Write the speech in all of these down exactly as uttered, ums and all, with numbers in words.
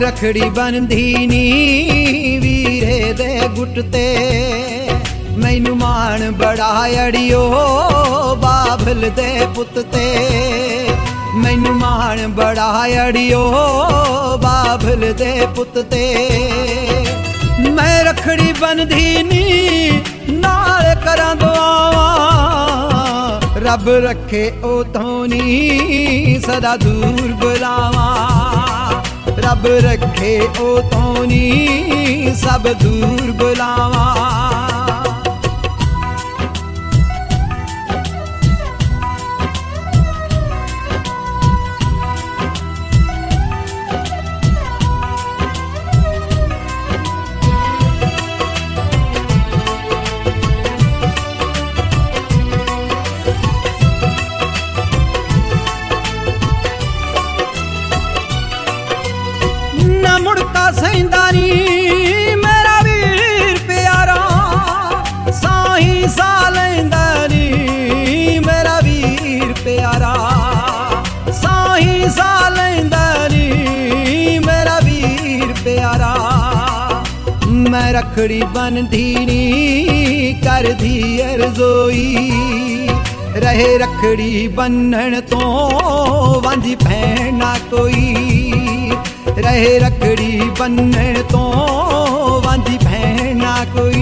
रखड़ी बंधी नी वीरे दे गुट ते मैनू मान बड़ा अड़ियो बाबल दे पुत ते मैनू मान बड़ा अड़ियो बाबल दे पुत ते मैं रखड़ी बंधी नी नाल करां दुआवां रब रखे ओ धोनी सदा दूर बुलावां रब रखे ओ धोनी सब दूर बुलावां मुड़का सैंदानी मेरा वीर प्यारा साही सालैंदानी मेरा वीर प्यारा साही सालैंदानी मेरा वीर प्यारा मैं रखड़ी बंधी नी कर दी अरज़ोई रहे रखड़ी बन्नण तो वांझी भैण ना कोई रहे रखड़ी बन्नण तो वांझी भैण ना कोई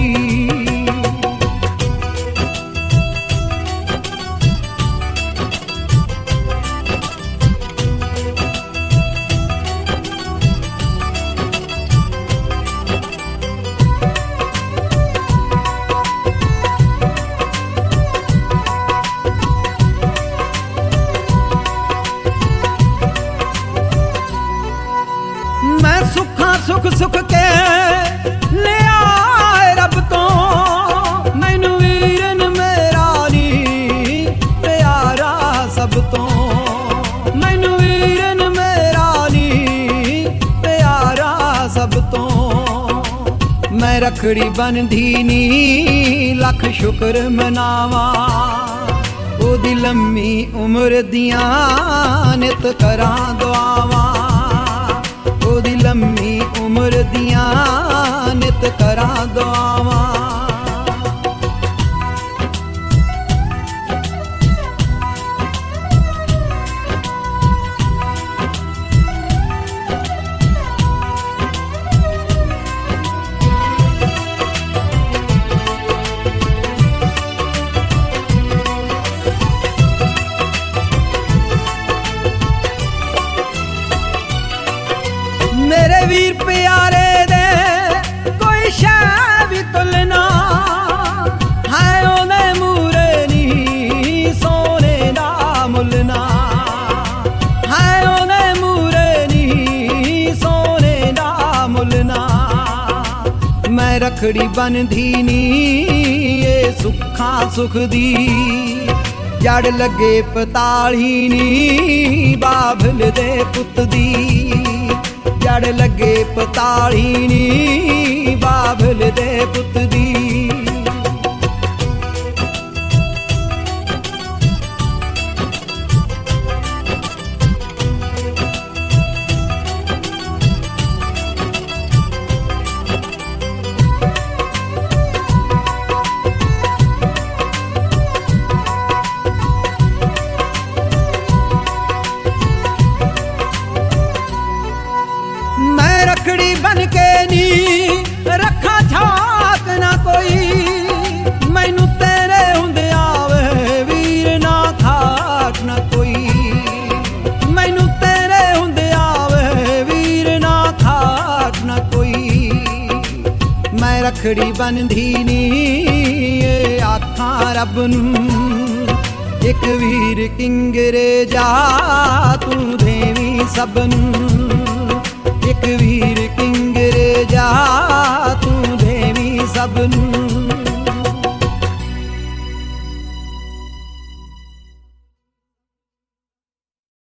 मैं सुखा सुख सुख के ले आए रब तो मैनू वीरन मेरा नी प्यारा सब तो मैनू वीरन मेरा नी प्यारा सब तो मैं रखड़ी बंधी नी लख शुक्र मनावा ओदी लम्मी उम्र दियां नित करां दुआवां ओदी लम्मी उम्र दियां नित करां दुआवां मेरे वीर प्यारे दे कोई शै भी तुलना है ओदे मूरे नी सोने दा मुलना है ओदे मूरे नी सोने दा मुलना मैं रखड़ी बंधी नी ये सुखा सुख दी जड़ लगे पताली नी बाबल दे पुत दी जड़ लगे पताली नी बाबल दे पुत दी रखड़ी बन के नी रखा छाक ना कोई मैनू तेरे हुंदे आवे वीर ना खाट ना कोई मैनू तेरे हुंदे आवे वीर ना खाट ना कोई मैं रखड़ी बंधी नी आखां रब नूं एक वीर किंगरे जा तू देवी सबनूं एक वीर किंगरे जा तू देवी सबनूं